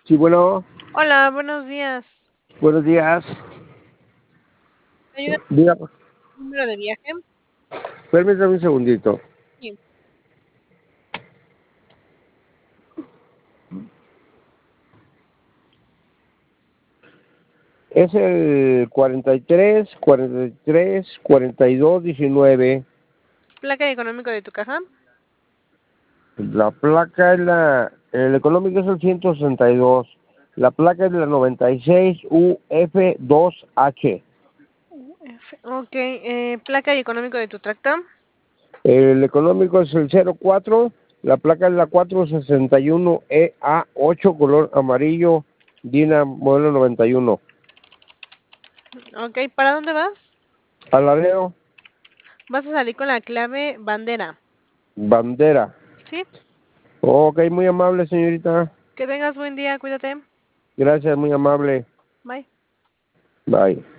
Sí, bueno, Hola, buenos días. buenos días. ¿Me ayuda Diga, con el número de viaje? permítame un segundito. Sí. Es el 43, 42, 19. ¿Placa y económico de tu caja? La placa es el económico es el 162. La placa es la 96 UF2H. Ok, placa y económico de tu tracto. El económico es el 04. La placa es la 461EA8, color amarillo, Dina, modelo 91. Ok, ¿para dónde vas? Aladeo, Vas a salir con la clave bandera. bandera. ¿Sí? Ok, muy amable, señorita. Que tengas buen día, cuídate. Gracias, muy amable. Bye. Bye.